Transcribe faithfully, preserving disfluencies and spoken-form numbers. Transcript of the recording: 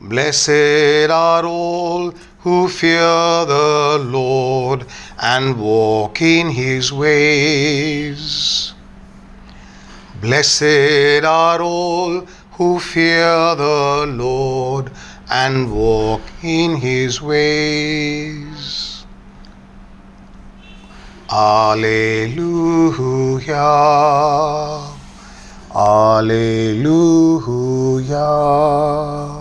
Blessed are all who fear the Lord and walk in his ways. Blessed are all who fear the Lord and walk in his ways. Alleluia. Alleluia.